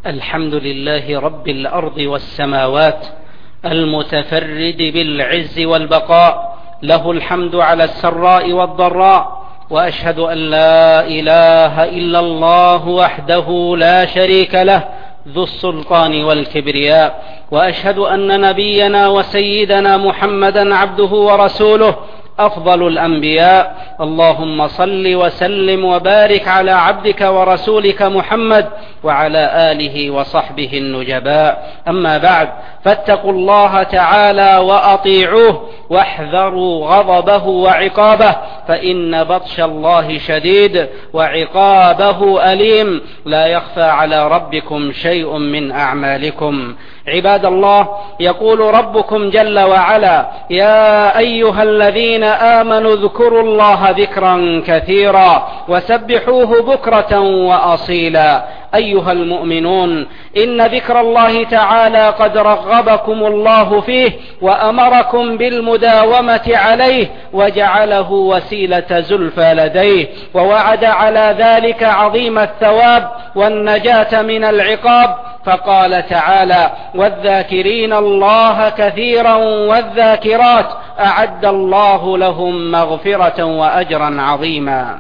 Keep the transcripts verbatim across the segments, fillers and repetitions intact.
الحمد لله رب الأرض والسماوات المتفرد بالعز والبقاء، له الحمد على السراء والضراء، وأشهد أن لا إله إلا الله وحده لا شريك له ذو السلطان والكبرياء، وأشهد أن نبينا وسيدنا محمدا عبده ورسوله أفضل الأنبياء. اللهم صل وسلم وبارك على عبدك ورسولك محمد وعلى آله وصحبه النجباء. أما بعد، فاتقوا الله تعالى وأطيعوه واحذروا غضبه وعقابه، فإن بطش الله شديد وعقابه أليم، لا يخفى على ربكم شيء من أعمالكم. عباد الله، يقول ربكم جل وعلا: يا أيها الذين آمنوا اذكروا الله ذكرا كثيرا وسبحوه بكرة وأصيلا. أيها المؤمنون، إن ذكر الله تعالى قد رغبكم الله فيه وأمركم بالمداومة عليه وجعله وسيلة زلفى لديه، ووعد على ذلك عظيم الثواب والنجاة من العقاب، فقال تعالى: والذاكرين الله كثيرا والذاكرات أعد الله لهم مغفرة وأجرا عظيما.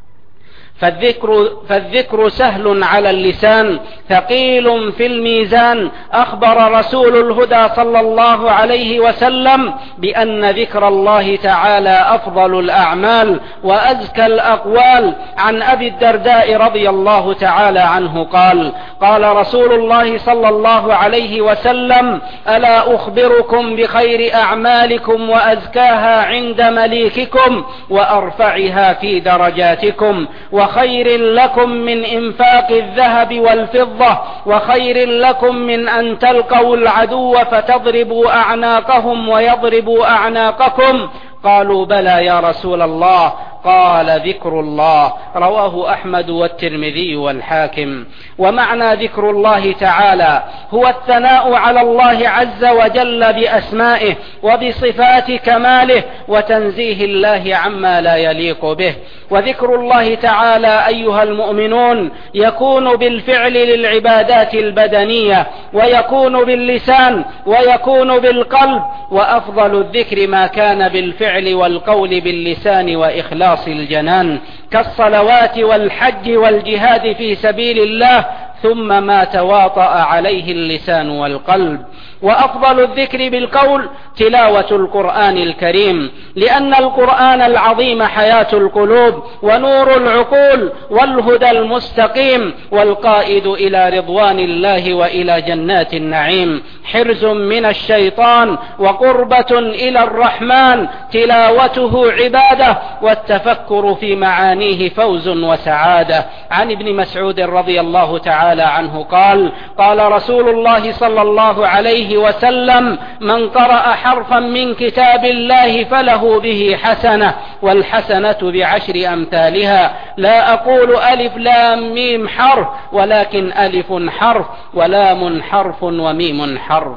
فالذكر, فالذكر سهل على اللسان ثقيل في الميزان. أخبر رسول الهدى صلى الله عليه وسلم بأن ذكر الله تعالى أفضل الأعمال وأزكى الأقوال. عن أبي الدرداء رضي الله تعالى عنه قال: قال رسول الله صلى الله عليه وسلم: ألا أخبركم بخير أعمالكم وأزكاها عند مليككم وأرفعها في درجاتكم، وخير لكم من إنفاق الذهب والفضة، وخير لكم من أن تلقوا العدو فتضربوا أعناقهم ويضربوا أعناقكم؟ قالوا: بلى يا رسول الله. قال: ذكر الله. رواه أحمد والترمذي والحاكم. ومعنى ذكر الله تعالى هو الثناء على الله عز وجل بأسمائه وبصفات كماله وتنزيه الله عما لا يليق به. وذكر الله تعالى أيها المؤمنون يكون بالفعل للعبادات البدنية، ويكون باللسان، ويكون بالقلب، وأفضل الذكر ما كان بالفعل والقول باللسان وإخلاص الجنان، كالصلوات والحج والجهاد في سبيل الله، ثم ما تواطأ عليه اللسان والقلب. وأفضل الذكر بالقول تلاوة القرآن الكريم، لأن القرآن العظيم حياة القلوب ونور العقول والهدى المستقيم، والقائد إلى رضوان الله وإلى جنات النعيم، حرز من الشيطان وقربة إلى الرحمن. تلاوته عبادة، والتفكر في معانيه فوز وسعادة. عن ابن مسعود رضي الله تعالى عنه قال: قال رسول الله صلى الله عليه وسلم: من قرأ حرفا من كتاب الله فله به حسنة، والحسنة بعشر أمثالها. لا أقول ألف لام ميم حرف، ولكن ألف حرف ولام حرف وميم حرف.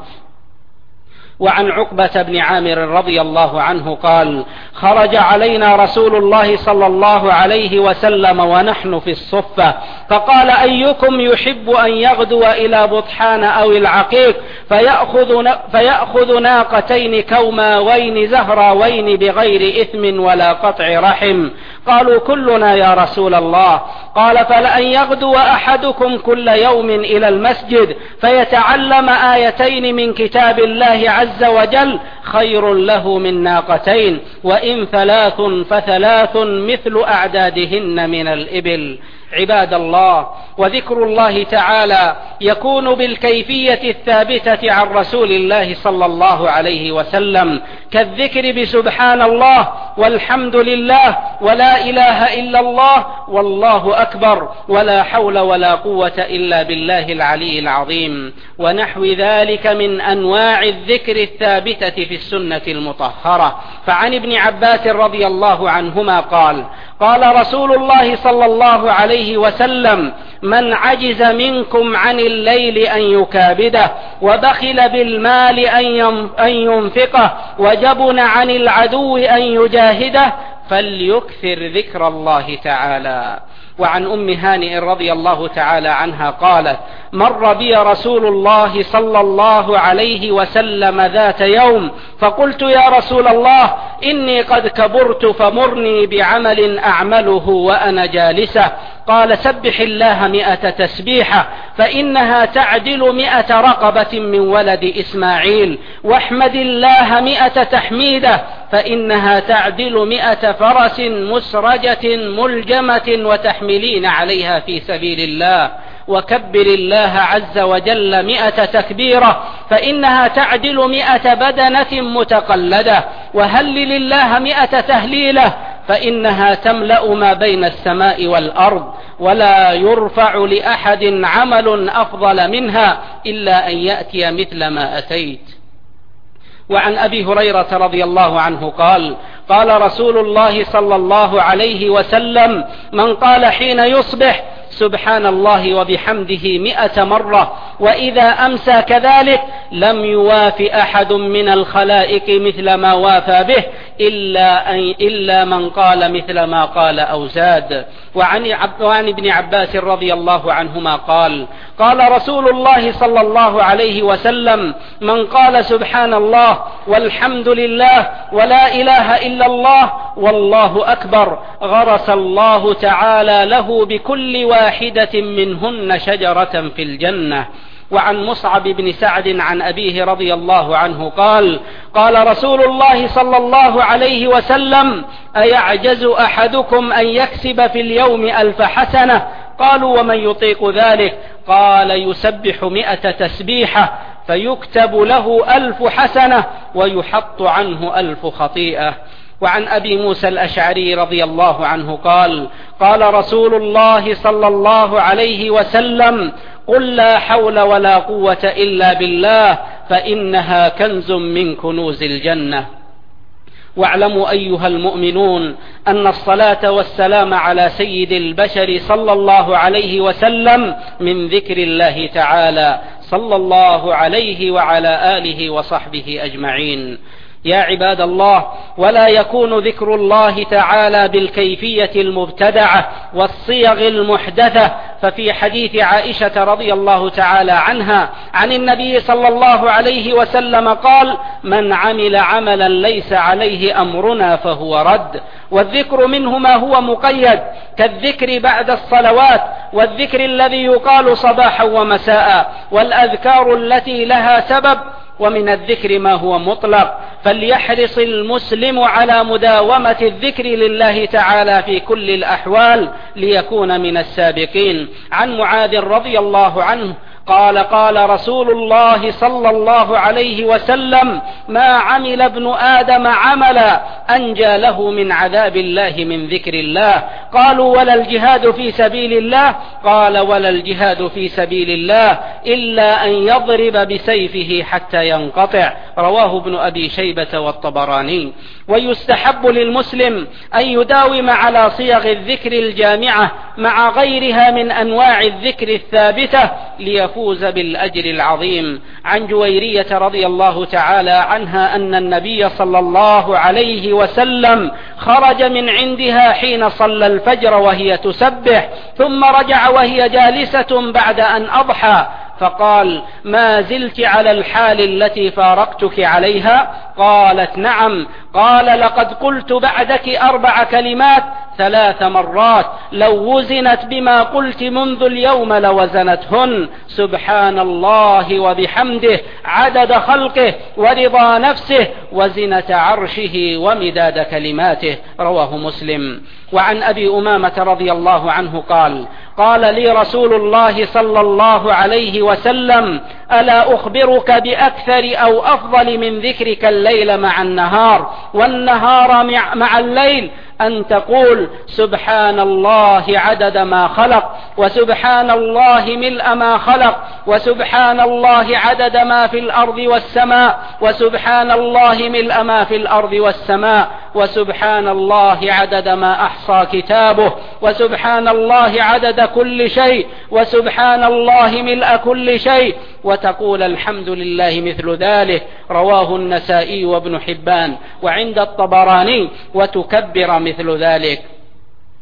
وعن عقبة بن عامر رضي الله عنه قال: خرج علينا رسول الله صلى الله عليه وسلم ونحن في الصفة، فقال: أيكم يحب أن يغدو إلى بطحان أو العقيق فيأخذ, فيأخذ ناقتين كوماوين زهراوين بغير إثم ولا قطع رحم؟ قالوا: كلنا يا رسول الله. قال: فلأن يغدو أحدكم كل يوم إلى المسجد فيتعلم آيتين من كتاب الله عز وجل خير له من ناقتين، وإن ثلاث فثلاث مثل أعدادهن من الإبل. عباد الله، وذكر الله تعالى يكون بالكيفية الثابتة عن رسول الله صلى الله عليه وسلم، كالذكر بسبحان الله والحمد لله ولا إله إلا الله والله أكبر ولا حول ولا قوة إلا بالله العلي العظيم، ونحو ذلك من أنواع الذكر الثابتة في السنة المطهرة. فعن ابن عباس رضي الله عنهما قال: قال رسول الله صلى الله عليه وسلم: من عجز منكم عن الليل أن يكابده، وبخل بالمال أن ينفقه، وجبن عن العدو أن يجاهده، فليكثر ذكر الله تعالى. وعن أم هانئ رضي الله تعالى عنها قالت: مر بي رسول الله صلى الله عليه وسلم ذات يوم فقلت: يا رسول الله، إني قد كبرت فمرني بعمل أعمله وأنا جالسة. قال: سبح الله مئة تسبيحة فإنها تعدل مئة رقبة من ولد إسماعيل، واحمد الله مئة تحميدة فإنها تعدل مئة فرس مسرجة ملجمة وتحملين عليها في سبيل الله، وكبر الله عز وجل مئة تكبيرة فإنها تعدل مئة بدنة متقلدة، وهلل الله مئة تهليلة فإنها تملأ ما بين السماء والأرض، ولا يرفع لأحد عمل أفضل منها إلا أن يأتي مثل ما أتيت. وعن أبي هريرة رضي الله عنه قال: قال رسول الله صلى الله عليه وسلم: من قال حين يصبح سبحان الله وبحمده مئة مرة وإذا أمسى كذلك لم يواف أحد من الخلائق مثل ما وافى به إلا, أن إلا من قال مثل ما قال أو زاد. وعن, وعن ابن عباس رضي الله عنهما قال: قال رسول الله صلى الله عليه وسلم: من قال سبحان الله والحمد لله ولا إله إلا الله والله أكبر غرس الله تعالى له بكل واحدة منهن شجرة في الجنة. وعن مصعب بن سعد عن أبيه رضي الله عنه قال: قال رسول الله صلى الله عليه وسلم: أيعجز أحدكم أن يكسب في اليوم ألف حسنة؟ قالوا: ومن يطيق ذلك؟ قال: يسبح مئة تسبيحة فيكتب له ألف حسنة ويحط عنه ألف خطيئة. وعن أبي موسى الأشعري رضي الله عنه قال: قال رسول الله صلى الله عليه وسلم: قل لا حول ولا قوة إلا بالله فإنها كنز من كنوز الجنة. واعلموا أيها المؤمنون أن الصلاة والسلام على سيد البشر صلى الله عليه وسلم من ذكر الله تعالى صلى الله عليه وعلى آله وصحبه أجمعين. يا عباد الله، ولا يكون ذكر الله تعالى بالكيفية المبتدعة والصيغ المحدثة، ففي حديث عائشة رضي الله تعالى عنها عن النبي صلى الله عليه وسلم قال: من عمل عملا ليس عليه أمرنا فهو رد. والذكر منه ما هو مقيد كالذكر بعد الصلوات، والذكر الذي يقال صباحا ومساء، والأذكار التي لها سبب، ومن الذكر ما هو مطلق. فليحرص المسلم على مداومة الذكر لله تعالى في كل الأحوال ليكون من السابقين. عن معاذ رضي الله عنه قال: قال رسول الله صلى الله عليه وسلم: ما عمل ابن آدم عملا أنجى له من عذاب الله من ذكر الله. قالوا: ولا الجهاد في سبيل الله؟ قال: ولا الجهاد في سبيل الله إلا أن يضرب بسيفه حتى ينقطع. رواه ابن أبي شيبة والطبراني. ويستحب للمسلم أن يداوم على صيغ الذكر الجامعة مع غيرها من أنواع الذكر الثابتة ليفوز بالأجر العظيم. عن جويرية رضي الله تعالى عنها أن النبي صلى الله عليه وسلم خرج من عندها حين صلى الفجر وهي تسبح، ثم رجع وهي جالسة بعد أن أضحى، فقال: ما زلت على الحال التي فارقتك عليها؟ قالت: نعم. قال: لقد قلت بعدك أربع كلمات ثلاث مرات، لو وزنت بما قلت منذ اليوم لوزنتهن: سبحان الله وبحمده عدد خلقه ورضا نفسه وزنة عرشه ومداد كلماته. رواه مسلم. وعن أبي أمامة رضي الله عنه قال: قال لي رسول الله صلى الله عليه وسلم: ألا أخبرك بأكثر أو أفضل من ذكرك الليل مع النهار والنهار مع الليل؟ أن تقول: سبحان الله عدد ما خلق، وسبحان الله ملء ما خلق، وسبحان الله عدد ما في الأرض والسماء، وسبحان الله ملء ما في الأرض والسماء، وسبحان الله عدد ما أحصى كتابه، وسبحان الله عدد كل شيء، وسبحان الله ملء كل شيء، وتقول الحمد لله مثل ذلك. رواه النسائي وابن حبان. وعند الطبراني: وتكبر مثل ذلك.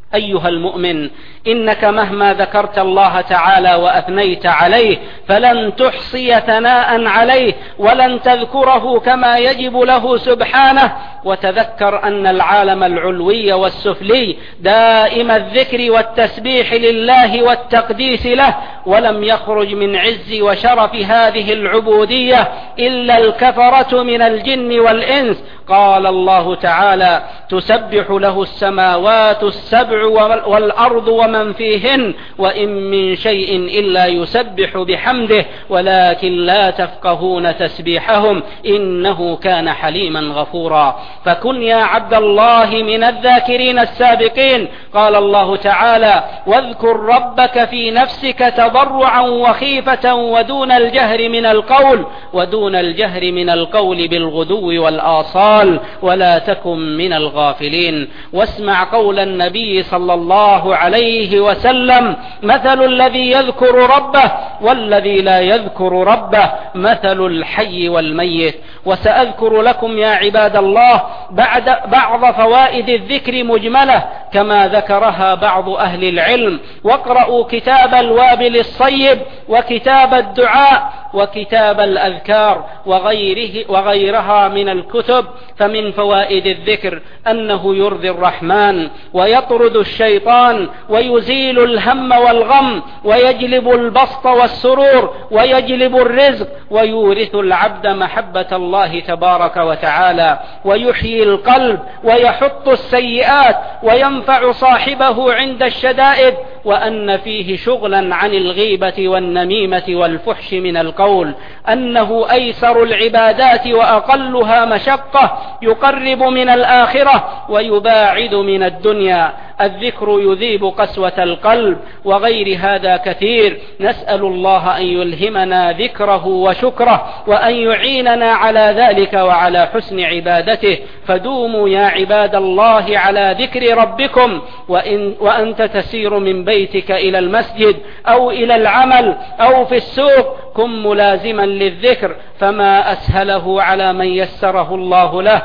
أيها المؤمن، إنك مهما ذكرت الله تعالى وأثنيت عليه فلن تحصي ثناء عليه ولن تذكره كما يجب له سبحانه. وتذكر أن العالم العلوي والسفلي دائم الذكر والتسبيح لله والتقديس له، ولم يخرج من عز وشرف هذه العبودية إلا الكفرة من الجن والإنس. قال الله تعالى: تسبح له السماوات السبع والأرض ومن فيهن وإن من شيء إلا يسبح بحمده ولكن لا تفقهون تسبيحهم إنه كان حليما غفورا. فكن يا عبد الله من الذاكرين السابقين. قال الله تعالى: واذكر ربك في نفسك تضرعا وخيفة ودون الجهر من القول ودون الجهر من القول بالغدو والآصال ولا تكن من الغافلين. واسمع قول النبي صلى الله عليه وسلم: مثل الذي يذكر ربه والذي لا يذكر ربه مثل الحي والميت. وسأذكر لكم يا عباد الله بعد بعض فوائد الذكر مجملة كما ذكرها بعض أهل العلم. واقرأوا كتاب الوابل الصيب وكتاب الدعاء وكتاب الأذكار وغيره وغيرها من الكتب. فمن فوائد الذكر أنه يرضي الرحمن ويطرد الشيطان ويزيل الهم والغم ويجلب البسط والسرور ويجلب الرزق ويورث العبد محبة الله تبارك وتعالى ويحيي القلب ويحط السيئات وينفع صاحبه عند الشدائد. وأن فيه شغلا عن الغيبة والنميمة والفحش من القول، أنه أيسر العبادات وأقلها مشقة، يقرب من الآخرة ويباعد من الدنيا. الذكر يذيب قسوة القلب وغير هذا كثير. نسأل الله أن يلهمنا ذكره وشكره وأن يعيننا على ذلك وعلى حسن عبادته. فدوموا يا عباد الله على ذكر ربكم. وإن وأنت تسير من بيتك إلى المسجد أو إلى العمل أو في السوق كن ملازما للذكر، فما أسهله على من يسره الله له.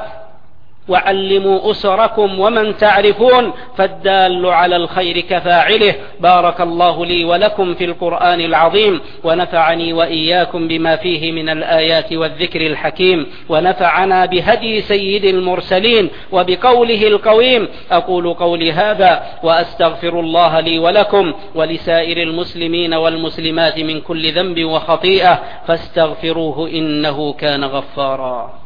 وعلموا أسركم ومن تعرفون فالدال على الخير كفاعله. بارك الله لي ولكم في القرآن العظيم ونفعني وإياكم بما فيه من الآيات والذكر الحكيم، ونفعنا بهدي سيد المرسلين وبقوله القويم. أقول قولي هذا وأستغفر الله لي ولكم ولسائر المسلمين والمسلمات من كل ذنب وخطيئة فاستغفروه إنه كان غفارا.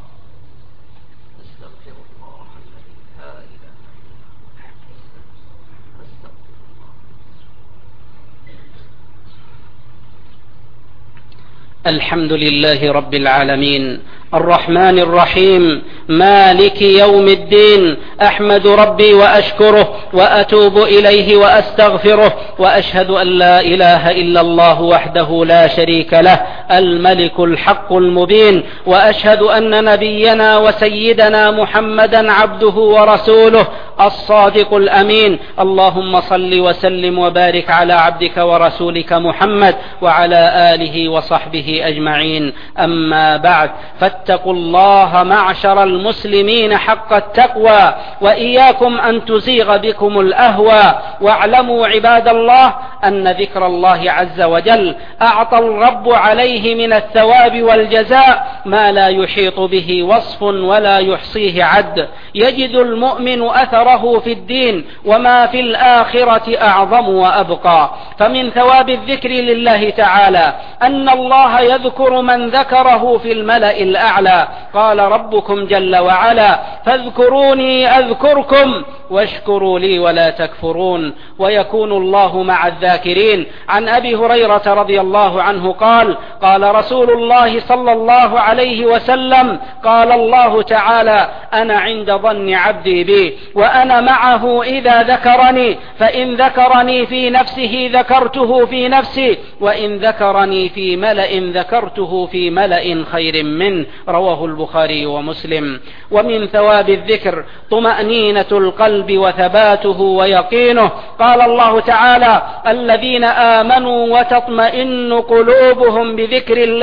الحمد لله رب العالمين الرحمن الرحيم مالك يوم الدين. أحمد ربي وأشكره وأتوب إليه وأستغفره، وأشهد أن لا إله إلا الله وحده لا شريك له الملك الحق المبين، وأشهد أن نبينا وسيدنا محمدا عبده ورسوله الصادق الأمين. اللهم صل وسلم وبارك على عبدك ورسولك محمد وعلى آله وصحبه أجمعين. أما بعد، فاتقوا الله معشر المسلمين حق التقوى، وإياكم أن تزيغ بكم الأهوى. واعلموا عباد الله أن ذكر الله عز وجل أعطى الرب عليه من الثواب والجزاء ما لا يحيط به وصف ولا يحصيه عد. يجد المؤمن أثره في الدين وما في الآخرة أعظم وأبقى. فمن ثواب الذكر لله تعالى أن الله يذكر من ذكره في الملأ الأعلى. قال ربكم جل وعلا: فاذكروني أذكركم واشكروا لي ولا تكفرون. ويكون الله مع الذاكرين. عن أبي هريرة رضي الله عنه قال: قال رسول الله صلى الله عليه وسلم: قال الله تعالى: أنا عند ظن عبدي بي وأنا معه إذا ذكرني، فإن ذكرني في نفسه ذكرته في نفسي، وإن ذكرني في ملأ ذكرته في ملأ خير منه. رواه البخاري ومسلم. ومن ثواب الذكر طمأنينة القلب وثباته ويقينه. قال الله تعالى: الذين آمنوا وتطمئن قلوبهم بذكر الله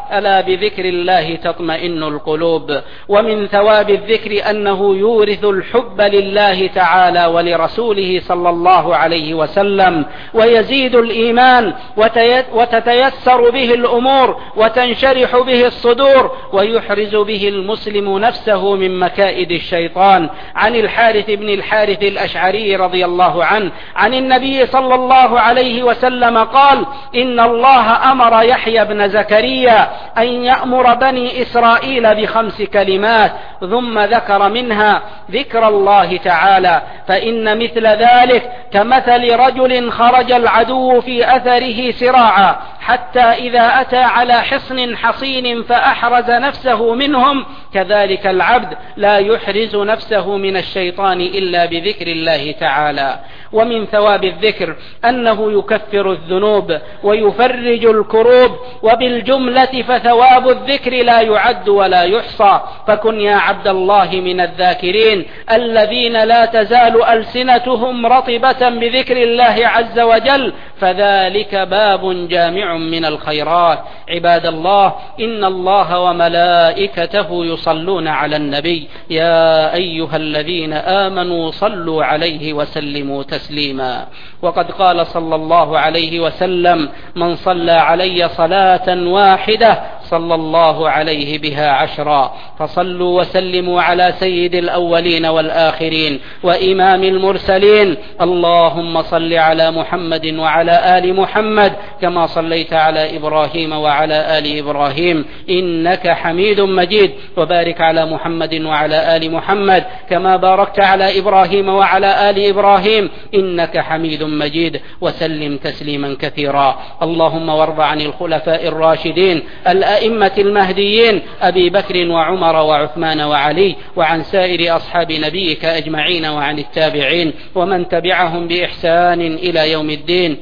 ألا بذكر الله تطمئن القلوب. ومن ثواب الذكر أنه يورث الحب لله تعالى ولرسوله صلى الله عليه وسلم، ويزيد الإيمان، وتتيسر به الأمور، وتنشرح به الصدور، ويحرز به المسلم نفسه من مكائد الشيطان. عن الحارث بن الحارث الأشعري رضي الله عنه عن النبي صلى الله عليه وسلم قال: إن الله أمر يحيى بن زكريا أن يأمر بني إسرائيل بخمس كلمات، ثم ذكر منها ذكر الله تعالى، فإن مثل ذلك كمثل رجل خرج العدو في أثره سراعا حتى إذا أتى على حصن حصين فأحرز نفسه منهم، كذلك العبد لا يحرز نفسه من الشيطان إلا بذكر الله تعالى. ومن ثواب الذكر أنه يكفر الذنوب ويفرج الكروب، وبالجملة فثواب الذكر لا يعد ولا يحصى. فكن يا عبد الله من الذاكرين الذين لا تزال ألسنتهم رطبة بذكر الله عز وجل، فذلك باب جامع من الخيرات. عباد الله، إن الله وملائكته يصلون على النبي، يا أيها الذين آمنوا صلوا عليه وسلموا تسليما. وقد قال صلى الله عليه وسلم: من صلى علي صلاة واحدة صلى الله عليه بها عشرا. فصلوا وسلموا على سيد الأولين والآخرين وإمام المرسلين. اللهم صل على محمد وعلى آل محمد كما صليت على إبراهيم وعلى آل إبراهيم إنك حميد مجيد، وبارك على محمد وعلى آل محمد كما باركت على إبراهيم وعلى آل إبراهيم إنك حميد مجيد، وسلم تسليما كثيرا. اللهم وارض عن الخلفاء الراشدين الأئمة المهديين أبي بكر وعمر وعثمان وعلي، وعن سائر أصحاب نبيك أجمعين، وعن التابعين ومن تبعهم بإحسان إلى يوم الدين.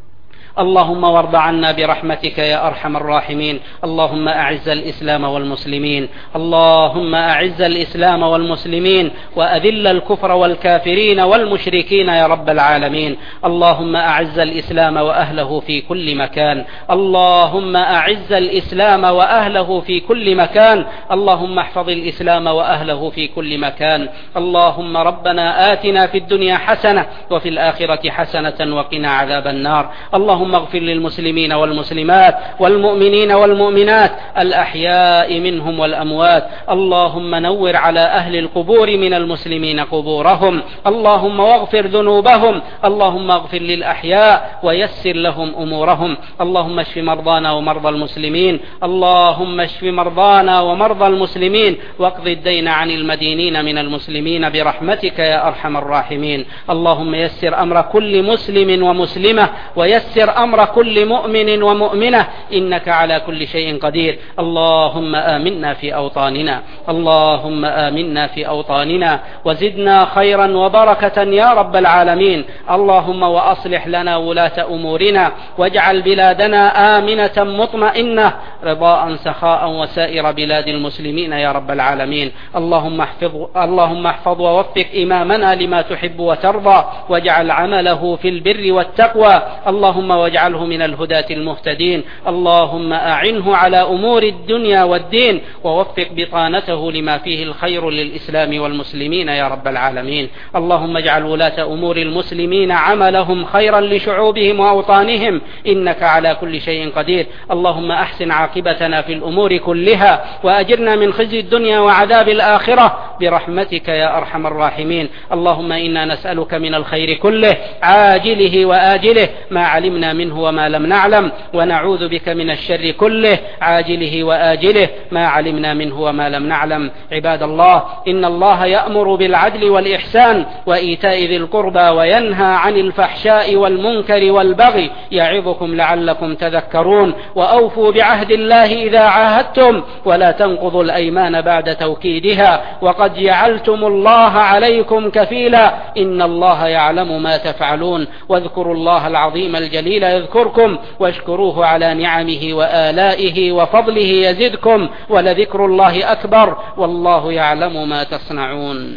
اللهم وارض عنا برحمتك يا أرحم الراحمين. اللهم أعز الإسلام والمسلمين، اللهم أعز الإسلام والمسلمين، وأذل الكفر والكافرين والمشركين يا رب العالمين. اللهم أعز الإسلام وأهله في كل مكان، اللهم أعز الإسلام وأهله في كل مكان، اللهم احفظ الإسلام وأهله في كل مكان. اللهم ربنا آتنا في الدنيا حسنة وفي الآخرة حسنة وقنا عذاب النار. اللهم اللهم اغفر للمسلمين والمسلمات والمؤمنين والمؤمنات الأحياء منهم والأموات. اللهم نور على أهل القبور من المسلمين قبورهم، اللهم واغفر ذنوبهم، اللهم اغفر للأحياء ويسر لهم أمورهم. اللهم اشف مرضانا ومرضى المسلمين، اللهم اشف مرضانا ومرضى المسلمين، واقض الدين عن المدينين من المسلمين برحمتك يا أرحم الراحمين. اللهم يسر أمر كل مسلم ومسلمة، ويسر أمر كل مؤمن ومؤمنة، إنك على كل شيء قدير. اللهم آمنا في أوطاننا، اللهم آمنا في أوطاننا، وزدنا خيرا وبركة يا رب العالمين. اللهم وأصلح لنا ولاة أمورنا، واجعل بلادنا آمنة مطمئنة رضاء سخاء وسائر بلاد المسلمين يا رب العالمين. اللهم احفظ اللهم احفظ ووفق إمامنا لما تحب وترضى، واجعل عمله في البر والتقوى، اللهم واجعله من الهداة المهتدين. اللهم أعنه على أمور الدنيا والدين، ووفق بطانته لما فيه الخير للإسلام والمسلمين يا رب العالمين. اللهم اجعل ولاة أمور المسلمين عملهم خيرا لشعوبهم وأوطانهم، إنك على كل شيء قدير. اللهم أحسن عاقبتنا في الأمور كلها، وأجرنا من خزي الدنيا وعذاب الآخرة برحمتك يا أرحم الراحمين. اللهم إنا نسألك من الخير كله عاجله وآجله ما علمنا منه وما لم نعلم، ونعوذ بك من الشر كله عاجله وآجله ما علمنا منه وما لم نعلم. عباد الله، إن الله يأمر بالعدل والإحسان وإيتاء ذي القربى، وينهى عن الفحشاء والمنكر والبغي، يعظكم لعلكم تذكرون. وأوفوا بعهد الله إذا عاهدتم، ولا تنقضوا الأيمان بعد توكيدها، وقد جعلتم الله عليكم كفيلا، إن الله يعلم ما تفعلون. واذكروا الله العظيم الجليل يذكركم، واشكروه على نعمه وآلائه وفضله يزدكم، ولذكر الله أكبر، والله يعلم ما تصنعون.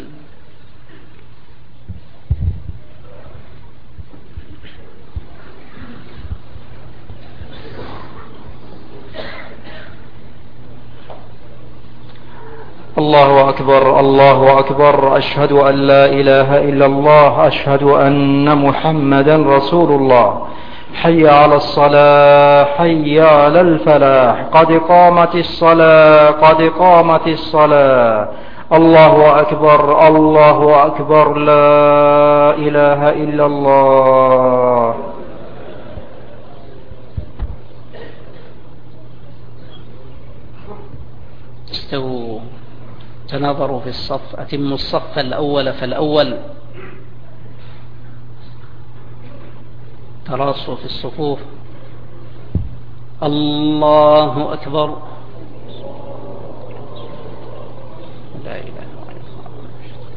الله أكبر الله أكبر أشهد أن لا إله إلا الله أشهد أن محمدا رسول الله حي على الصلاة حي على الفلاح قد قامت الصلاة قد قامت الصلاة الله أكبر الله أكبر لا إله إلا الله. استووا تناظروا في الصف، أتموا الصف الأول فالأول، تراصوا في الصفوف. الله أكبر. لا إله إلا الله.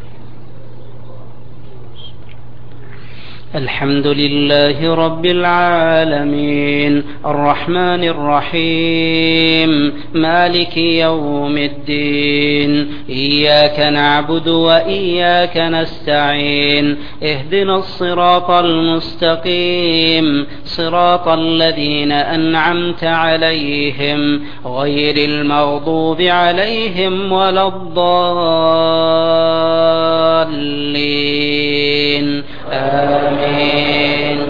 الحمد لله رب العالمين الرحمن الرحيم مالك يوم الدين إياك نعبد وإياك نستعين اهدنا الصراط المستقيم صراط الذين أنعمت عليهم غير المغضوب عليهم ولا الضالين آمين.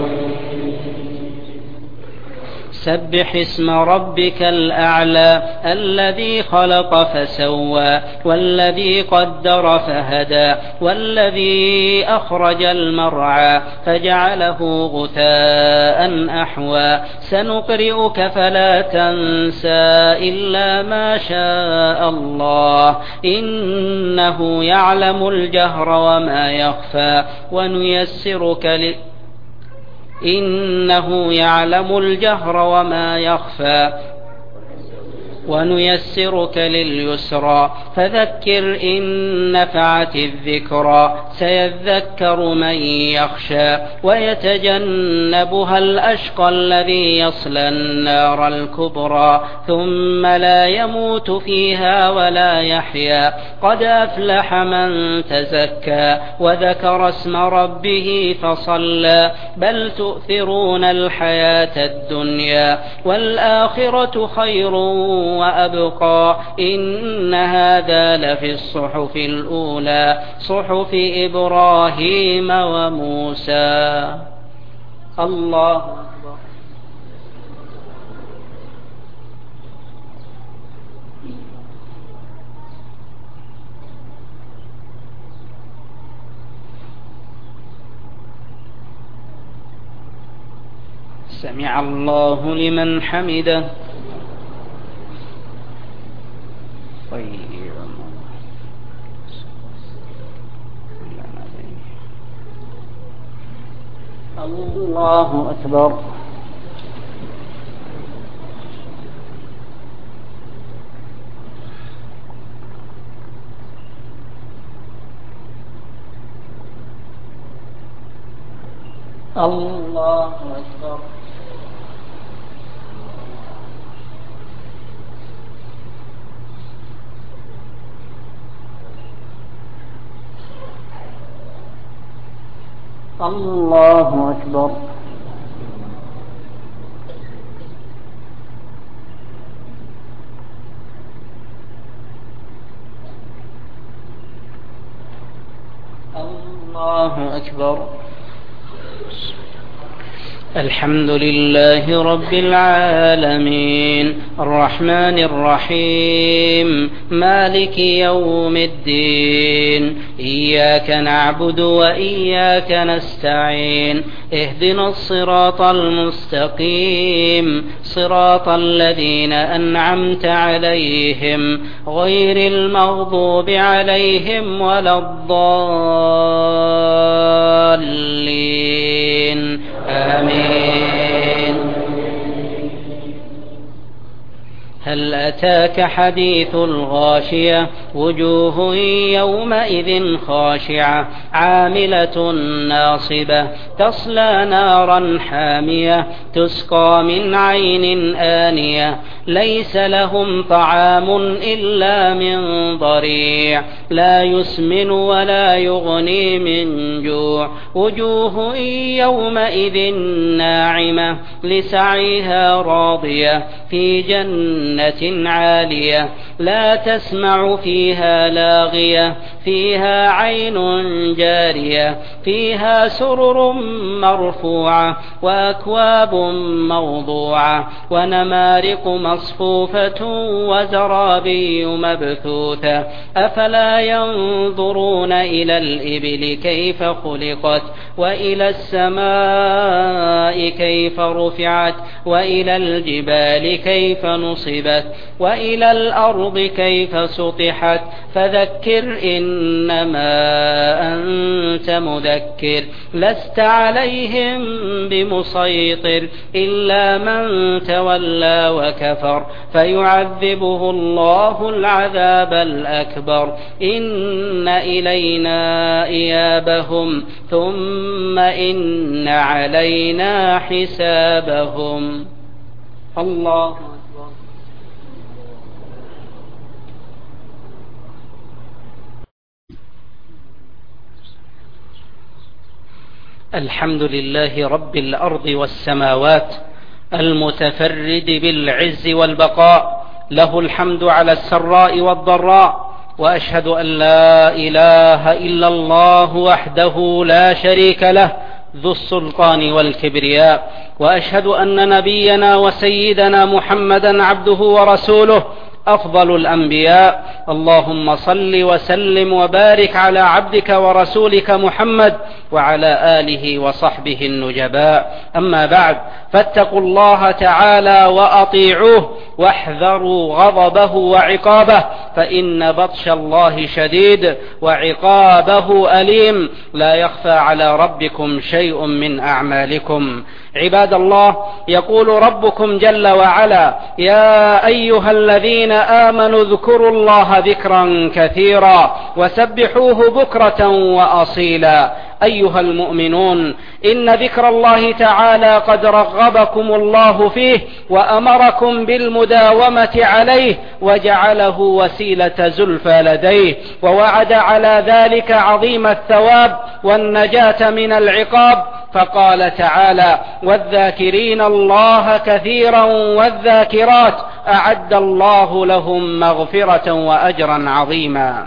سبح اسم ربك الأعلى الذي خلق فسوى والذي قدر فهدى والذي أخرج المرعى فجعله غثاء أحوى سنقرئك فلا تنسى إلا ما شاء الله إنه يعلم الجهر وما يخفى ونيسرك ل إنه يعلم الجهر وما يخفى ونيسرك لليسرى فذكر إن نفعت الذكرى سيذكر من يخشى ويتجنبها الأشقى الذي يصلى النار الكبرى ثم لا يموت فيها ولا يحيا قد أفلح من تزكى وذكر اسم ربه فصلى بل تؤثرون الحياة الدنيا والآخرة خير وأبقى إن هذا لفي الصحف الأولى صحف إبراهيم وموسى. الله أكبر. سمع الله لمن حمده. الله أكبر. الله أكبر. الله أكبر. الله أكبر. الحمد لله رب العالمين الرحمن الرحيم مالك يوم الدين إياك نعبد وإياك نستعين اهدنا الصراط المستقيم صراط الذين أنعمت عليهم غير المغضوب عليهم ولا الضالين آمين. هل أتاك حديث الغاشية وجوه يومئذ خاشعة عاملة ناصبة تصلى نارا حامية تسقى من عين آنية ليس لهم طعام إلا من ضريع لا يسمن ولا يغني من جوع وجوه يومئذ ناعمة لسعيها راضية في جنة جنة عالية لا تسمع فيها لاغية فيها عين جارية فيها سرر مرفوعة وأكواب موضوعة ونمارق مصفوفة وزرابي مبثوثة أفلا ينظرون إلى الإبل كيف خلقت وإلى السماء كيف رفعت وإلى الجبال كيف نصبت وإلى الأرض كيف سطحت فذكر إنما أنت مذكر لست عليهم بمسيطر إلا من تولى وكفر فيعذبه الله العذاب الأكبر إن إلينا إيابهم ثم إن علينا حسابهم. الله الحمد لله رب الأرض والسماوات المتفرد بالعز والبقاء له الحمد على السراء والضراء وأشهد أن لا إله إلا الله وحده لا شريك له ذو السلطان والكبرياء وأشهد أن نبينا وسيدنا محمدا عبده ورسوله أفضل الأنبياء اللهم صل وسلم وبارك على عبدك ورسولك محمد وعلى آله وصحبه النجباء أما بعد فاتقوا الله تعالى وأطيعوه واحذروا غضبه وعقابه فإن بطش الله شديد وعقابه أليم لا يخفى على ربكم شيء من أعمالكم. عباد الله يقول ربكم جل وعلا يا أيها الذين آمنوا اذكروا الله ذكرا كثيرا وسبحوه بكرة وأصيلا. أيها المؤمنون إن ذكر الله تعالى قد رغبكم الله فيه وأمركم بالمداومة عليه وجعله وسيلة زلفى لديه ووعد على ذلك عظيم الثواب والنجاة من العقاب فقال تعالى والذاكرين الله كثيرا والذاكرات أعد الله لهم مغفرة وأجرا عظيما.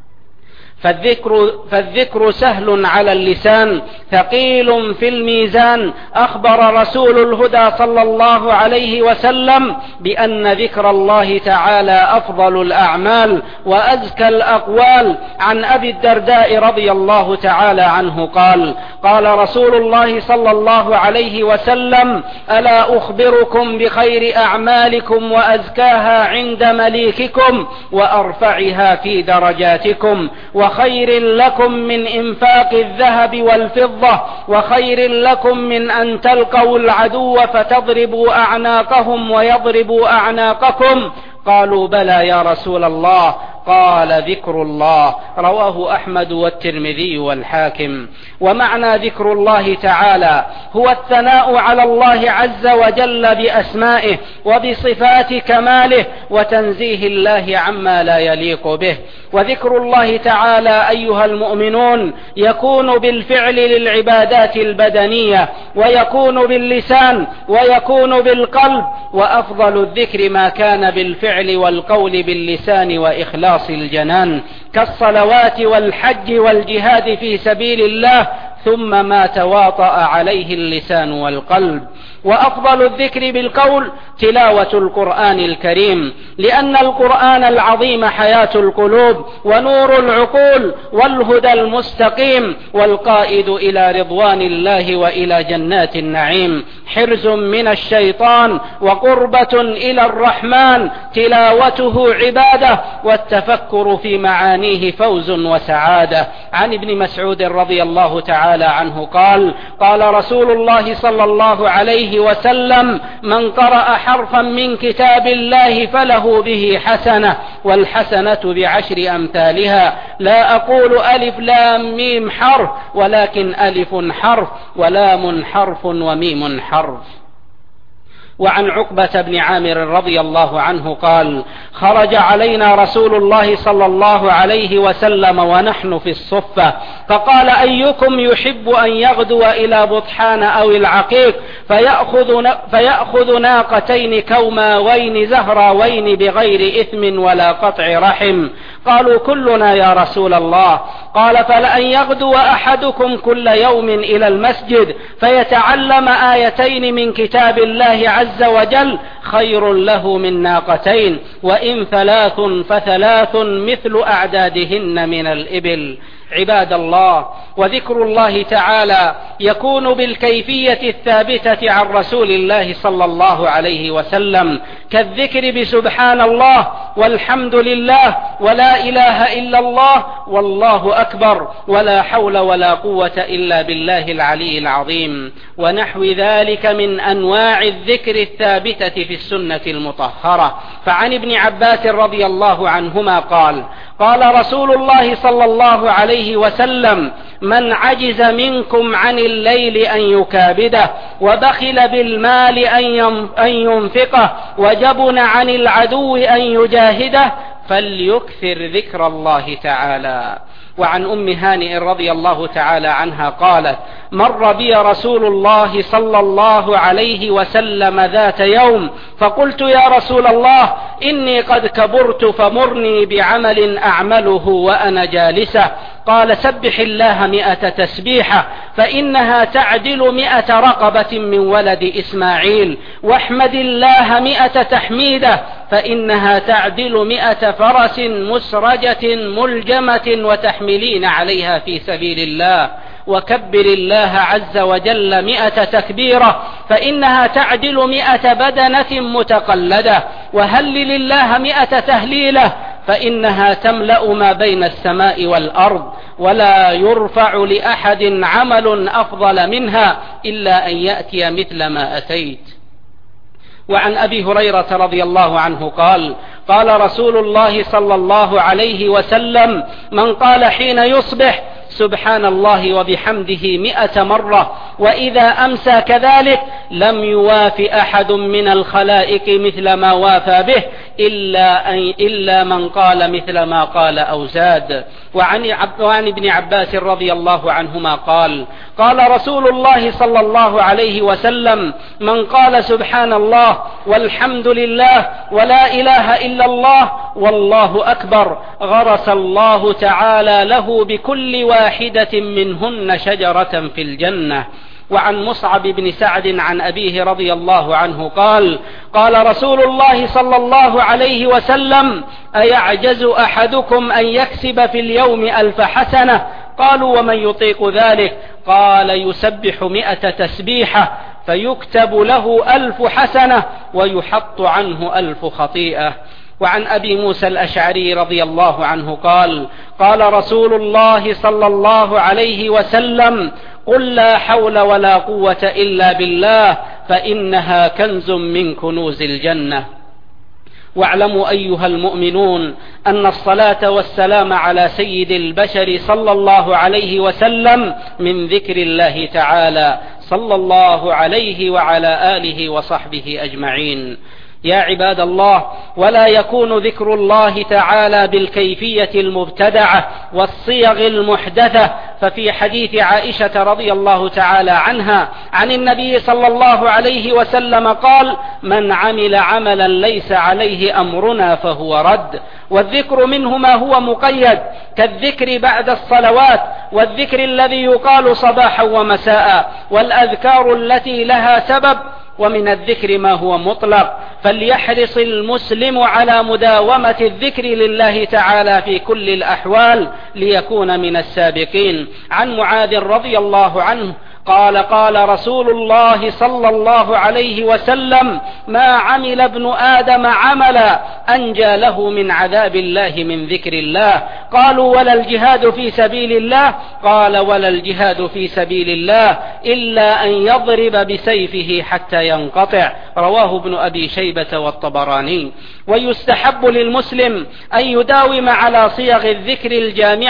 فالذكر, فالذكر سهل على اللسان ثقيل في الميزان. أخبر رسول الهدى صلى الله عليه وسلم بأن ذكر الله تعالى أفضل الأعمال وأزكى الأقوال. عن أبي الدرداء رضي الله تعالى عنه قال قال رسول الله صلى الله عليه وسلم ألا أخبركم بخير أعمالكم وأزكاها عند مليككم وأرفعها في درجاتكم وخير لكم من إنفاق الذهب والفضة وخير لكم من أن تلقوا العدو فتضربوا أعناقهم ويضربوا أعناقكم. قالوا بلى يا رسول الله قال ذكر الله. رواه أحمد والترمذي والحاكم. ومعنى ذكر الله تعالى هو الثناء على الله عز وجل بأسمائه وبصفات كماله وتنزيه الله عما لا يليق به. وذكر الله تعالى أيها المؤمنون يكون بالفعل للعبادات البدنية ويكون باللسان ويكون بالقلب وأفضل الذكر ما كان بالفعل والقول باللسان وإخلاص الجنان كالصلوات والحج والجهاد في سبيل الله ثم ما تواطأ عليه اللسان والقلب. وأفضل الذكر بالقول تلاوة القرآن الكريم لأن القرآن العظيم حياة القلوب ونور العقول والهدى المستقيم والقائد إلى رضوان الله وإلى جنات النعيم حرز من الشيطان وقربة إلى الرحمن. تلاوته عبادة والتفكر في معانيه فوز وسعادة. عن ابن مسعود رضي الله تعالى عنه قال قال رسول الله صلى الله عليه وسلم من قرأ حرفا من كتاب الله فله به حسنة والحسنة بعشر أمثالها. لا أقول ألف لام ميم حرف ولكن ألف حرف ولام حرف وميم حرف. وعن عقبة بن عامر رضي الله عنه قال: خرج علينا رسول الله صلى الله عليه وسلم ونحن في الصفة، فقال: أيكم يحب أن يغدو إلى بطحان أو العقيق فيأخذ, فيأخذ ناقتين كوماوين زهراوين بغير إثم ولا قطع رحم؟ قالوا: كلنا يا رسول الله. قال: فلأن يغدو أحدكم كل يوم إلى المسجد فيتعلم آيتين من كتاب الله عز وجل خير له من ناقتين، وإن ثلاث فثلاث مثل أعدادهن من الإبل. عباد الله، وذكر الله تعالى يكون بالكيفية الثابتة عن رسول الله صلى الله عليه وسلم، كالذكر بسبحان الله والحمد لله ولا إله إلا الله والله أكبر ولا حول ولا قوة إلا بالله العلي العظيم، ونحو ذلك من أنواع الذكر الثابتة في السنة المطهرة. فعن ابن عباس رضي الله عنهما قال: قال رسول الله صلى الله عليه وسلم: من عجز منكم عن الليل أن يكابده، وبخل بالمال أن ينفقه، وجبن عن العدو أن يجاهده، فليكثر ذكر الله تعالى. وعن أم هانئ رضي الله تعالى عنها قالت: مر بي رسول الله صلى الله عليه وسلم ذات يوم، فقلت: يا رسول الله، إني قد كبرت فمرني بعمل أعمله وأنا جالسة. قال: سبح الله مئة تسبيحة فإنها تعدل مئة رقبة من ولد إسماعيل، واحمد الله مئة تحميدة فإنها تعدل مئة فرس مسرجة ملجمة وتحملين عليها في سبيل الله، وكبر الله عز وجل مئة تكبيرة فإنها تعدل مئة بدنة متقلدة، وهلل الله مئة تهليلة فإنها تملأ ما بين السماء والأرض، ولا يرفع لأحد عمل أفضل منها إلا أن يأتي مثل ما أتيت. وعن أبي هريرة رضي الله عنه قال: قال رسول الله صلى الله عليه وسلم: من قال حين يصبح سبحان الله وبحمده مئة مرة، وإذا أمسى كذلك، لم يواف أحد من الخلائق مثل ما وافى به إلا, أن إلا من قال مثل ما قال أو زاد. وعن, وعن ابن عباس رضي الله عنهما قال: قال رسول الله صلى الله عليه وسلم: من قال سبحان الله والحمد لله ولا إله إلا الله والله أكبر، غرس الله تعالى له بكل واحدة منهن شجرة في الجنة. وعن مصعب بن سعد عن أبيه رضي الله عنه قال: قال رسول الله صلى الله عليه وسلم: أيعجز أحدكم أن يكسب في اليوم ألف حسنة؟ قالوا: ومن يطيق ذلك؟ قال: يسبح مئة تسبيحة فيكتب له ألف حسنة ويحط عنه ألف خطيئة. وعن أبي موسى الأشعري رضي الله عنه قال: قال رسول الله صلى الله عليه وسلم: قل لا حول ولا قوة إلا بالله فإنها كنز من كنوز الجنة. واعلموا أيها المؤمنون أن الصلاة والسلام على سيد البشر صلى الله عليه وسلم من ذكر الله تعالى صلى الله عليه وعلى آله وصحبه أجمعين. يا عباد الله، ولا يكون ذكر الله تعالى بالكيفية المبتدعة والصيغ المحدثة، ففي حديث عائشة رضي الله تعالى عنها عن النبي صلى الله عليه وسلم قال: من عمل عملا ليس عليه أمرنا فهو رد. والذكر منه ما هو مقيد كالذكر بعد الصلوات، والذكر الذي يقال صباحا ومساء، والأذكار التي لها سبب، ومن الذكر ما هو مطلق. فليحرص المسلم على مداومة الذكر لله تعالى في كل الأحوال ليكون من السابقين. عن معاذ رضي الله عنه قال: قال رسول الله صلى الله عليه وسلم: ما عمل ابن آدم عملا أنجى له من عذاب الله من ذكر الله. قالوا: ولا الجهاد في سبيل الله؟ قال: ولا الجهاد في سبيل الله إلا أن يضرب بسيفه حتى ينقطع. رواه ابن أبي شيبة والطبراني. ويستحب للمسلم أن يداوم على صيغ الذكر الجامعة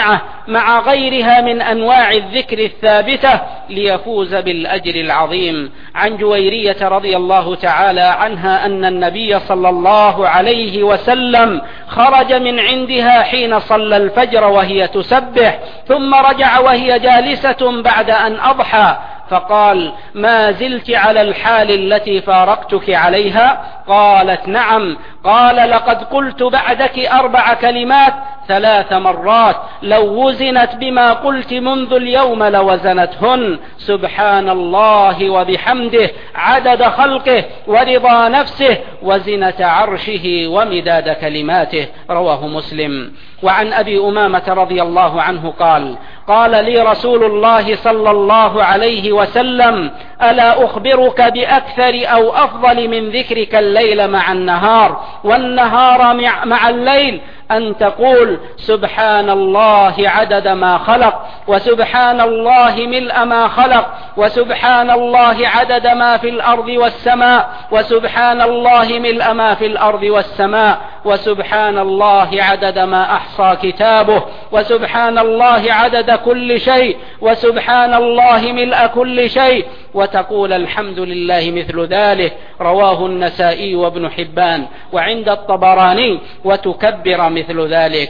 مع غيرها من أنواع الذكر الثابتة ليفوز بالأجر العظيم. عن جويرية رضي الله تعالى عنها أن النبي صلى الله عليه وسلم خرج من عندها حين صلى الفجر وهي تسبح، ثم رجع وهي جالسة بعد أن أضحى، فقال: ما زلت على الحال التي فارقتك عليها؟ قالت: نعم. قال: لقد قلت بعدك أربع كلمات ثلاث مرات، لو وزنت بما قلت منذ اليوم لوزنتهن: سبحان الله وبحمده عدد خلقه ورضا نفسه وزنة عرشه ومداد كلماته. رواه مسلم. وعن أبي أمامة رضي الله عنه قال: قال لي رسول الله صلى الله عليه وسلم: ألا أخبرك بأكثر أو أفضل من ذكرك الليل مع النهار والنهار مع الليل؟ أن تقول: سبحان الله عدد ما خلق، وسبحان الله ملء ما خلق، وسبحان الله عدد ما في الأرض والسماء، وسبحان الله ملء ما في الأرض والسماء، وسبحان الله عدد ما أحصى كتابه، وسبحان الله عدد كل شيء، وسبحان الله ملء كل شيء، وتقول الحمد لله مثل ذلك. رواه النسائي وابن حبان. وعند الطبراني: وتكبر مثل ذلك.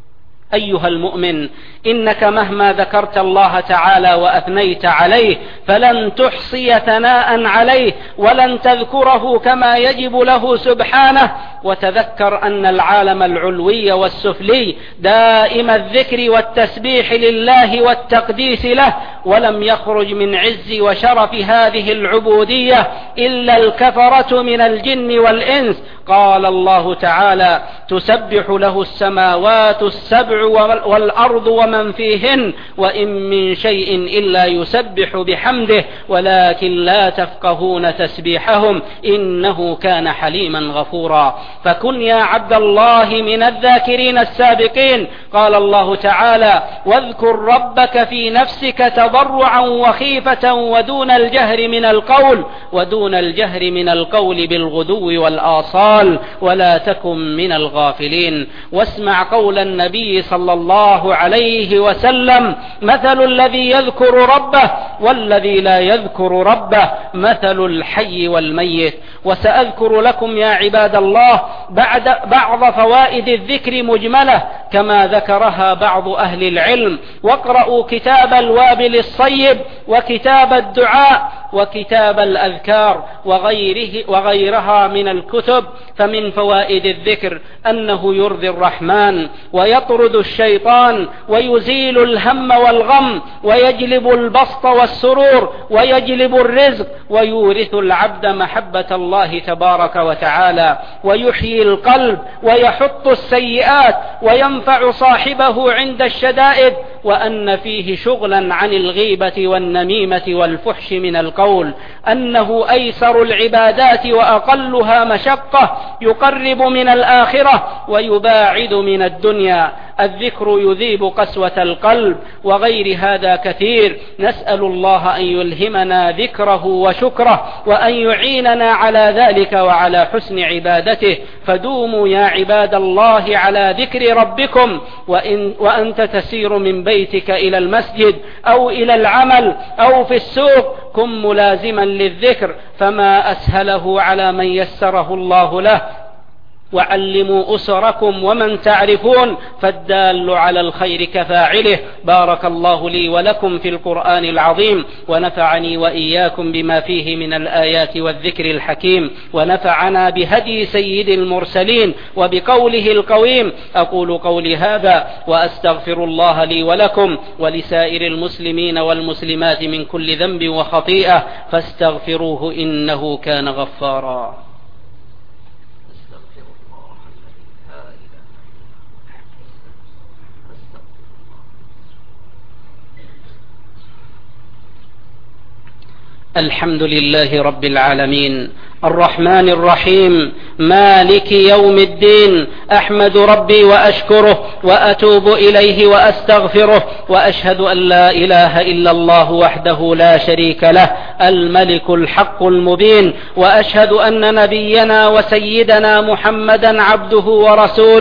أيها المؤمن، إنك مهما ذكرت الله تعالى وأثنيت عليه فلن تحصي ثناء عليه ولن تذكره كما يجب له سبحانه. وتذكر أن العالم العلوي والسفلي دائم الذكر والتسبيح لله والتقديس له، ولم يخرج من عز وشرف هذه العبودية إلا الكفرة من الجن والإنس. قال الله تعالى: تسبح له السماوات السبع والأرض ومن فيهن وإن من شيء إلا يسبح بحمده ولكن لا تفقهون تسبيحهم إنه كان حليما غفورا. فكن يا عبد الله من الذاكرين السابقين. قال الله تعالى: واذكر ربك في نفسك تضرعا وخيفة ودون الجهر من القول ودون الجهر من القول بالغدو والآصال ولا تكن من الغافلين. واسمع قول النبي صلى الله عليه وسلم: مثل الذي يذكر ربه والذي لا يذكر ربه مثل الحي والميت. وسأذكر لكم يا عباد الله بعد بعض فوائد الذكر مجملة كما ذكرها بعض أهل العلم. واقرأوا كتاب الوابل الصيب وكتاب الدعاء وكتاب الأذكار وغيره وغيرها من الكتب. فمن فوائد الذكر أنه يرضي الرحمن ويطرد الشيطان ويزيل الهم والغم ويجلب البسط والسرور ويجلب الرزق ويورث العبد محبة الله تبارك وتعالى ويحيي القلب ويحط السيئات وينفع صاحبه عند الشدائد. وأن فيه شغلا عن الغيبة والنميمة والفحش من القول، أنه أيسر العبادات وأقلها مشقة، يقرب من الآخرة ويباعد من الدنيا. الذكر يذيب قسوة القلب وغير هذا كثير. نسأل الله أن يلهمنا ذكره وشكره وأن يعيننا على ذلك وعلى حسن عبادته. فدوموا يا عباد الله على ذكر ربكم. وإن وأنت تسير من بيتك إلى المسجد أو إلى العمل أو في السوق كن ملازما للذكر، فما أسهله على من يسره الله له. وعلموا أسركم ومن تعرفون، فالدال على الخير كفاعله. بارك الله لي ولكم في القرآن العظيم، ونفعني وإياكم بما فيه من الآيات والذكر الحكيم، ونفعنا بهدي سيد المرسلين وبقوله القويم. أقول قولي هذا وأستغفر الله لي ولكم ولسائر المسلمين والمسلمات من كل ذنب وخطيئة، فاستغفروه إنه كان غفارا. الحمد لله رب العالمين الرحمن الرحيم مالك يوم الدين. أحمد ربي وأشكره وأتوب إليه وأستغفره، وأشهد أن لا إله إلا الله وحده لا شريك له الملك الحق المبين، وأشهد أن نبينا وسيدنا محمدا عبده ورسوله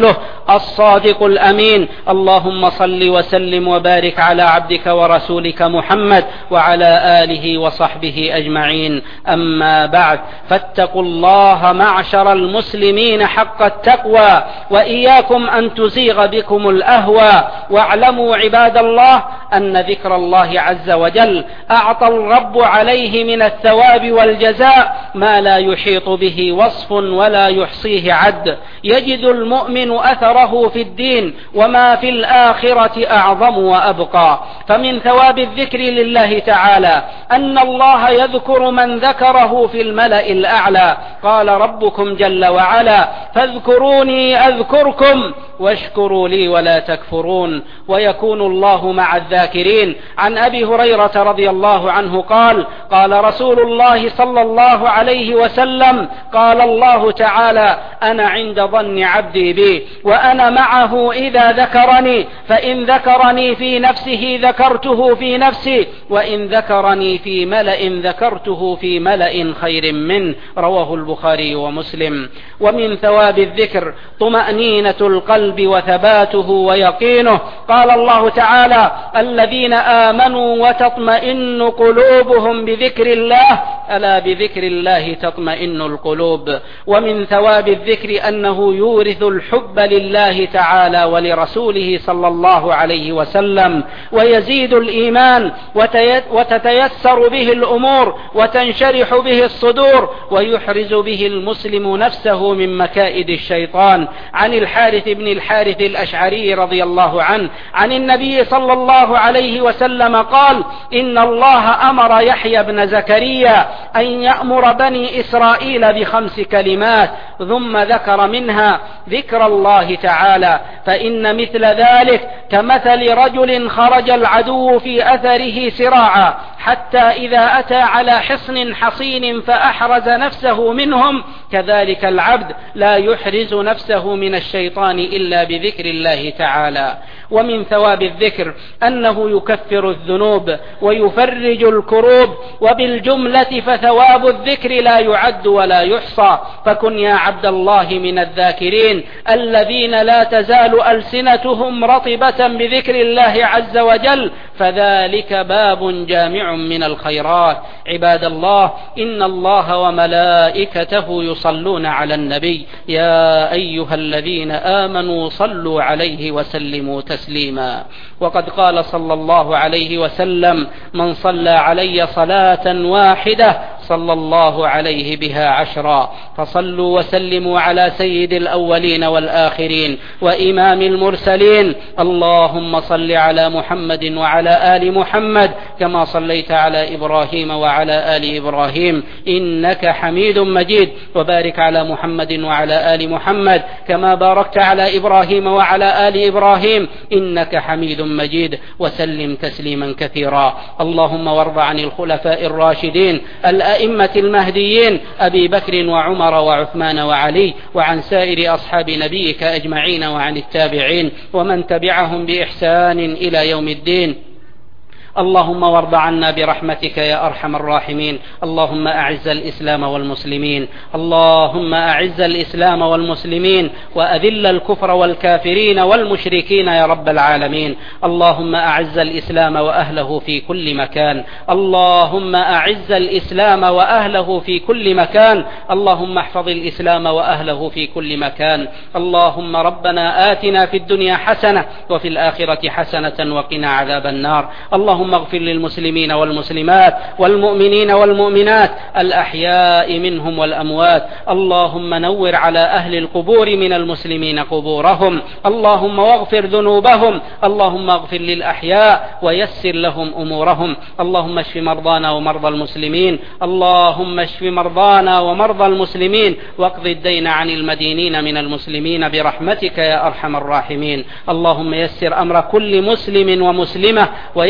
الصادق الأمين. اللهم صل وسلم وبارك على عبدك ورسولك محمد وعلى آله وصحبه أجمعين. أما بعد، فاتقوا الله معشر المسلمين حق التقوى، وإياكم أن تزيغ بكم الأهوى. واعلموا عباد الله أن ذكر الله عز وجل أعطى الرب عليه من الثواب والجزاء ما لا يحيط به وصف ولا يحصيه عد. يجد المؤمن أثره في الدين وما في الآخرة أعظم وأبقى. فمن ثواب الذكر لله تعالى أن الله يذكر من ذكره في الملأ الأعلى. قال ربكم جل وعلا: فاذكروني أذكركم واشكروا لي ولا تكفرون. ويكون الله مع الذاكرين. عن أبي هريرة رضي الله عنه قال: قال رسول الله صلى الله عليه وسلم: قال الله تعالى: أنا عند ظن عبدي بي وأنا معه إذا ذكرني، فإن ذكرني في نفسه ذكرته في نفسي، وإن ذكرني في ملأ ذكرته في ملأ خير منه. رواه البخاري ومسلم. ومن ثواب الذكر طمأنينة القلب وثباته ويقينه. قال الله تعالى: الذين آمنوا وتطمئن قلوبهم بذكر الله، ألا بذكر الله تطمئن القلوب. ومن ثواب الذكر أنه يورث الحب لله تعالى ولرسوله صلى الله عليه وسلم، ويزيد الإيمان، وتتيسر به الأمور، وتنشرح به الصدور، ويحرز به المسلم نفسه من مكائد الشيطان. عن الحارث بن الحارث الأشعري رضي الله عنه عن النبي صلى الله عليه وسلم قال: إن الله أمر يحيى بن زكريا أن يأمر بني إسرائيل بخمس كلمات، ثم ذكر منها ذكر الله تعالى، فإن مثل ذلك كمثل رجل خرج العدو في أثره سراعا، حتى إذا أتى على حصن حصين فأحرز نفسه منهم، كذلك العبد لا يحرز نفسه من الشيطان إلا بذكر الله تعالى. ومن ثواب الذكر أنه يكفر الذنوب ويفرج الكروب. وبالجملة فثواب الذكر لا يعد ولا يحصى. فكن يا عبد الله من الذاكرين الذين لا تزال ألسنتهم رطبة بذكر الله عز وجل، فذلك باب جامع من الخيرات. عباد الله، إن الله وملائكته يصلون على النبي، يا أيها الذين آمنوا صلوا عليه وسلموا تسليما. وقد قال صلى الله عليه وسلم: من صلى علي صلاة واحدة صلى الله عليه بها عشرا. فصلوا وسلموا على سيد الأولين والآخرين وإمام المرسلين. اللهم صل على محمد وعلى آل محمد كما صليت على إبراهيم وعلى آل إبراهيم إنك حميد مجيد. وبارك على محمد وعلى آل محمد كما باركت على إبراهيم وعلى آل إبراهيم إنك حميد مجيد. وسلم تسليما كثيرا. اللهم وارض عن الخلفاء الراشدين الأئمة المهديين أبي بكر وعمر وعثمان وعلي، وعن سائر أصحاب نبيك أجمعين، وعن التابعين ومن تبعهم بإحسان إلى يوم الدين. اللهم وارض عنا برحمتك يا أرحم الراحمين. اللهم أعز الإسلام والمسلمين، اللهم أعز الإسلام والمسلمين، وأذل الكفر والكافرين والمشركين يا رب العالمين. اللهم أعز الإسلام وأهله في كل مكان، اللهم أعز الإسلام وأهله في كل مكان، اللهم احفظ الإسلام وأهله في كل مكان. اللهم ربنا آتنا في الدنيا حسنة وفي الآخرة حسنة وقنا عذاب النار. اللهم اللهم اغفر للمسلمين والمسلمات والمؤمنين والمؤمنات الأحياء منهم والأموات. اللهم نور على أهل القبور من المسلمين قبورهم، اللهم واغفر ذنوبهم، اللهم اغفر للأحياء ويسر لهم أمورهم. اللهم اشف مرضانا ومرضى المسلمين، اللهم اشف مرضانا ومرضى المسلمين، واقض الدين عن المدينين من المسلمين برحمتك يا أرحم الراحمين. اللهم يسر أمر كل مسلم ومسلمة، ويسر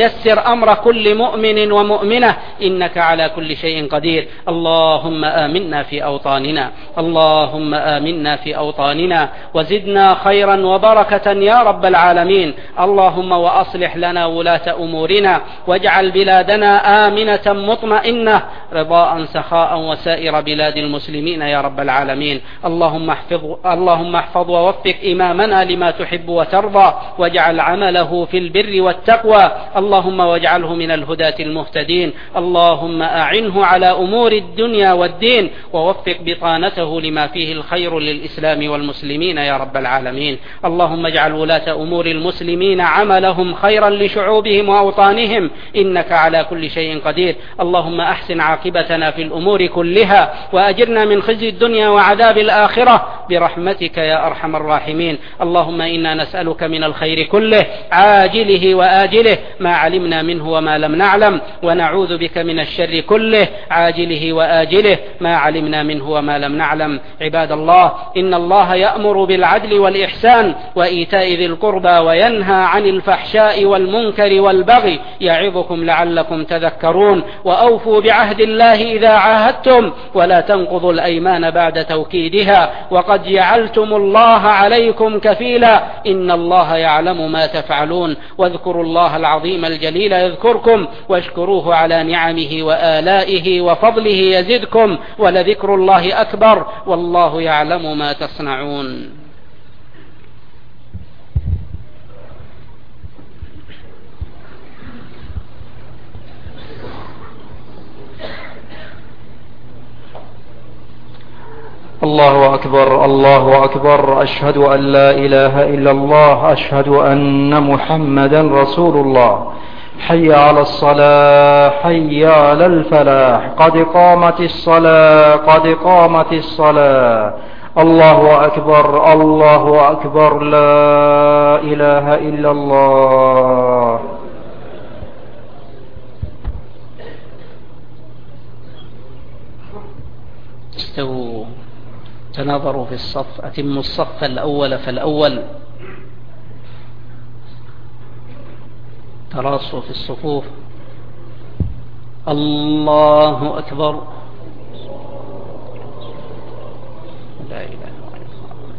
ودبر أمر كل مؤمن ومؤمنة إنك على كل شيء قدير. اللهم آمنا في أوطاننا، اللهم آمنا في أوطاننا وزدنا خيرا وبركة يا رب العالمين. اللهم وأصلح لنا ولاة أمورنا واجعل بلادنا آمنة مطمئنة رضاء سخاء وسائر بلاد المسلمين يا رب العالمين. اللهم احفظ, اللهم احفظ ووفق إمامنا لما تحب وترضى واجعل عمله في البر والتقوى، اللهم واجعله من الهداة المهتدين. اللهم أعنه على أمور الدنيا والدين ووفق بطانته لما فيه الخير للإسلام والمسلمين يا رب العالمين. اللهم اجعل ولاة أمور المسلمين عملهم خيرا لشعوبهم وأوطانهم إنك على كل شيء قدير. اللهم أحسن عاقبتنا في الأمور كلها وأجرنا من خزي الدنيا وعذاب الآخرة برحمتك يا أرحم الراحمين. اللهم إنا نسألك من الخير كله عاجله وآجله ما علمنا منه وما لم نعلم، ونعوذ بك من الشر كله عاجله وآجله ما علمنا منه وما لم نعلم. عباد الله، إن الله يأمر بالعدل والإحسان وإيتاء ذي القربى وينهى عن الفحشاء والمنكر والبغي يعظكم لعلكم تذكرون. وأوفوا بعهد الله إذا عاهدتم ولا تنقضوا الأيمان بعد توكيدها وقد جعلتم الله عليكم كفيلا إن الله يعلم ما تفعلون. واذكروا الله العظيم الجليل يذكركم واشكروه على نعمه وآلائه وفضله يزدكم ولذكر الله أكبر والله يعلم ما تصنعون. الله أكبر الله أكبر، أشهد أن لا إله إلا الله، أشهد أن محمدا رسول الله. حي على الصلاة، حي على الفلاح، قد قامت الصلاة، قد قامت الصلاة. الله أكبر الله أكبر، لا إله إلا الله. استووا، تناظروا في الصف، أتموا الصف الأول فالأول، تراصوا في الصفوف. الله أكبر، لا إله إلا الله.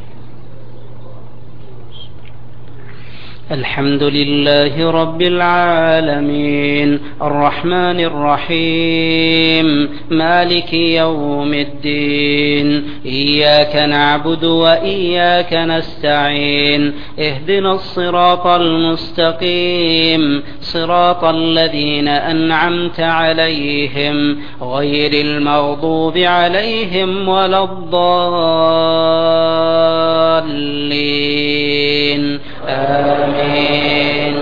الحمد لله رب العالمين الرحمن الرحيم مالك يوم الدين، إياك نعبد وإياك نستعين، اهدنا الصراط المستقيم صراط الذين أنعمت عليهم غير المغضوب عليهم ولا الضالين آمين.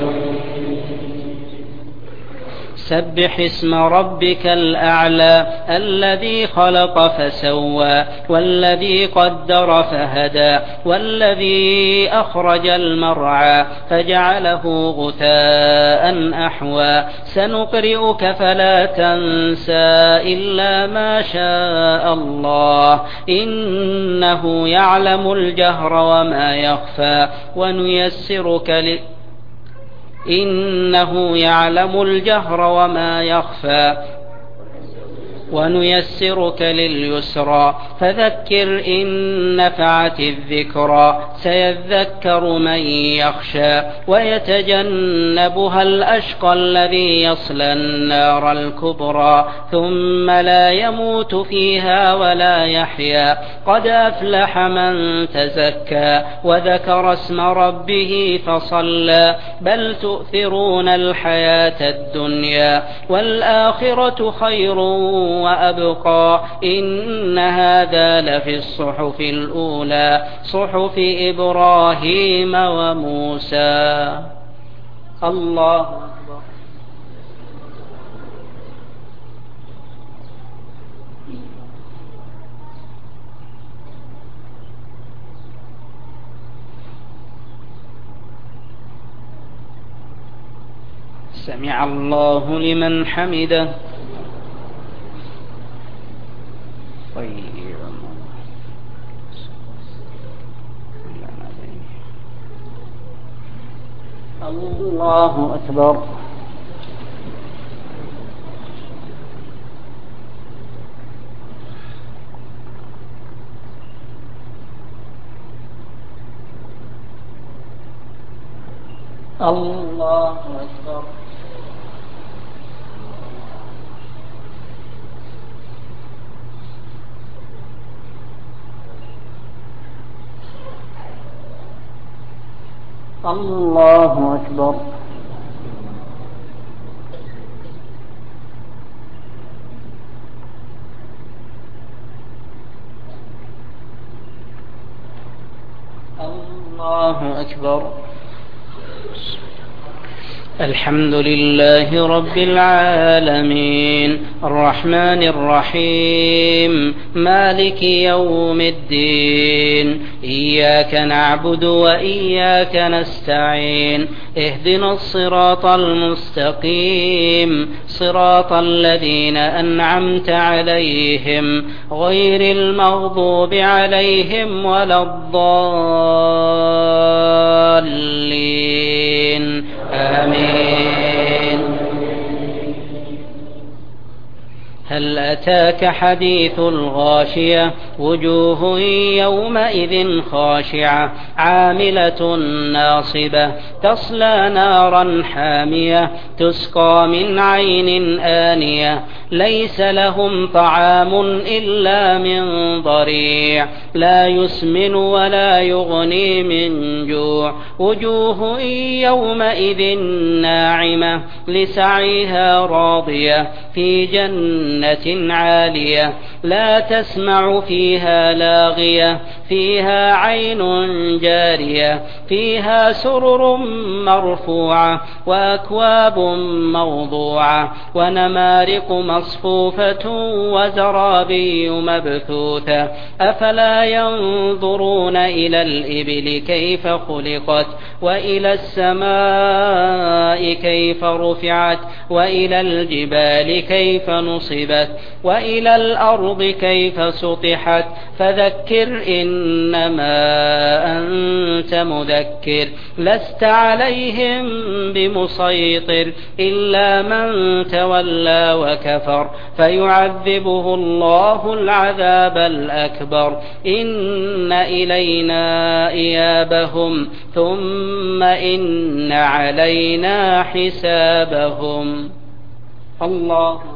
سبح اسم ربك الأعلى الذي خلق فسوى والذي قدر فهدى والذي أخرج المرعى فجعله غثاء أحوى. سنقرئك فلا تنسى إلا ما شاء الله إنه يعلم الجهر وما يخفى ونيسرك ل... إنه يعلم الجهر وما يخفى ونيسرك لليسرى فذكر إن نفعت الذكرى سيذكر من يخشى ويتجنبها الأشقى الذي يصلى النار الكبرى ثم لا يموت فيها ولا يحيا. قد أفلح من تزكى وذكر اسم ربه فصلى بل تؤثرون الحياة الدنيا والآخرة خير وأبقى إن هذا لفي الصحف الأولى صحف إبراهيم وموسى. الله أكبر. سمع الله لمن حمده. الله أكبر. الله أكبر. الله أكبر. الله أكبر. الحمد لله رب العالمين الرحمن الرحيم مالك يوم الدين إياك نعبد وإياك نستعين اهدنا الصراط المستقيم صراط الذين أنعمت عليهم غير المغضوب عليهم ولا الضالين آمين. هل أتاك حديث الغاشية وجوه يومئذ خاشعة عاملة ناصبة تصلى نارا حامية تسقى من عين آنية ليس لهم طعام إلا من ضريع لا يسمن ولا يغني من جوع وجوه يومئذ ناعمة لسعيها راضية في جنة عالية لا تسمع فيها لاغية فيها عين جارية فيها سرر مرفوعة وأكواب موضوعة ونمارق مصفوفة وزرابي مبثوثة أفلا ينظرون إلى الإبل كيف خلقت وإلى السماء كيف رفعت وإلى الجبال كيف نصبت وإلى الأرض كيف سطحت فذكر إنما أنت مذكر لست عليهم بمسيطر إلا من تولى وكفر فيعذبه الله العذاب الأكبر إن إلينا إيابهم ثم إن علينا حسابهم. الله